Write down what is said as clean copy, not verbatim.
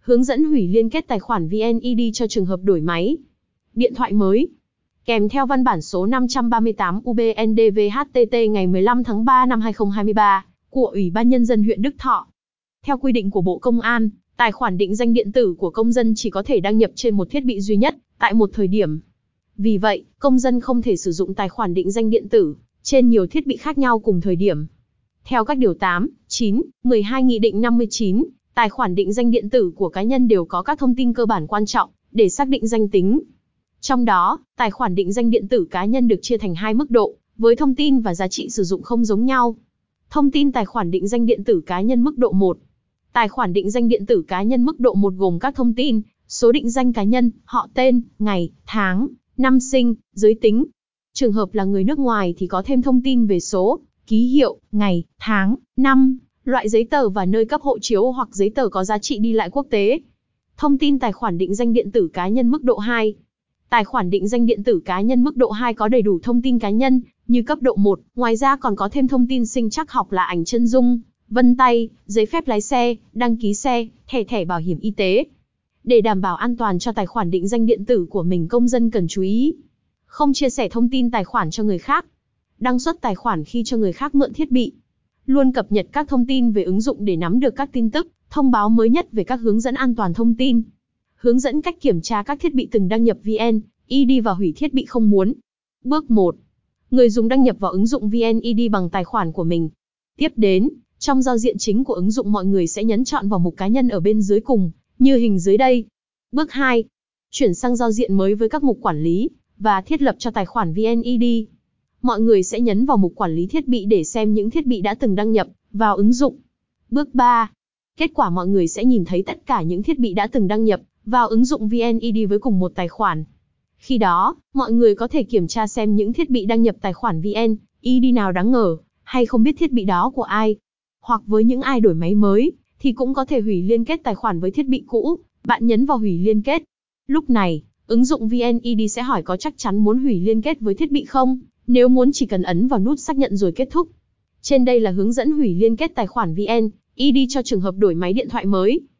Hướng dẫn hủy liên kết tài khoản VNED cho trường hợp đổi máy điện thoại mới. Kèm theo văn bản số 538 UBNDVHTT ngày 15 tháng 3 năm 2023 của Ủy ban Nhân dân huyện Đức Thọ. Theo quy định của Bộ Công an, tài khoản định danh điện tử của công dân chỉ có thể đăng nhập trên một thiết bị duy nhất, tại một thời điểm. Vì vậy, công dân không thể sử dụng tài khoản định danh điện tử trên nhiều thiết bị khác nhau cùng thời điểm. Theo các điều 8, 9, 12 Nghị định 59, tài khoản định danh điện tử của cá nhân đều có các thông tin cơ bản quan trọng để xác định danh tính. Trong đó, tài khoản định danh điện tử cá nhân được chia thành hai mức độ, với thông tin và giá trị sử dụng không giống nhau. Thông tin tài khoản định danh điện tử cá nhân mức độ 1. Tài khoản định danh điện tử cá nhân mức độ 1 gồm các thông tin, số định danh cá nhân, họ tên, ngày, tháng, năm sinh, giới tính. Trường hợp là người nước ngoài thì có thêm thông tin về số, ký hiệu, ngày, tháng, năm, loại giấy tờ và nơi cấp hộ chiếu hoặc giấy tờ có giá trị đi lại quốc tế. Thông tin tài khoản định danh điện tử cá nhân mức độ 2. Tài khoản định danh điện tử cá nhân mức độ 2 có đầy đủ thông tin cá nhân, như cấp độ 1, ngoài ra còn có thêm thông tin sinh trắc học là ảnh chân dung, vân tay, giấy phép lái xe, đăng ký xe, thẻ bảo hiểm y tế. Để đảm bảo an toàn cho tài khoản định danh điện tử của mình, công dân cần chú ý: không chia sẻ thông tin tài khoản cho người khác, đăng xuất tài khoản khi cho người khác mượn thiết bị, luôn cập nhật các thông tin về ứng dụng để nắm được các tin tức, thông báo mới nhất về các hướng dẫn an toàn thông tin. Hướng dẫn cách kiểm tra các thiết bị từng đăng nhập VNED và hủy thiết bị không muốn. Bước 1. Người dùng đăng nhập vào ứng dụng VNED bằng tài khoản của mình. Tiếp đến, trong giao diện chính của ứng dụng mọi người sẽ nhấn chọn vào mục cá nhân ở bên dưới cùng, như hình dưới đây. Bước 2. Chuyển sang giao diện mới với các mục quản lý và thiết lập cho tài khoản VNED. Mọi người sẽ nhấn vào mục quản lý thiết bị để xem những thiết bị đã từng đăng nhập vào ứng dụng. Bước 3. Kết quả mọi người sẽ nhìn thấy tất cả những thiết bị đã từng đăng nhập vào ứng dụng VNED với cùng một tài khoản. Khi đó, mọi người có thể kiểm tra xem những thiết bị đăng nhập tài khoản VNED nào đáng ngờ, hay không biết thiết bị đó của ai. Hoặc với những ai đổi máy mới, thì cũng có thể hủy liên kết tài khoản với thiết bị cũ, bạn nhấn vào hủy liên kết. Lúc này, ứng dụng VNED sẽ hỏi có chắc chắn muốn hủy liên kết với thiết bị không, nếu muốn chỉ cần ấn vào nút xác nhận rồi kết thúc. Trên đây là hướng dẫn hủy liên kết tài khoản VNED cho trường hợp đổi máy điện thoại mới.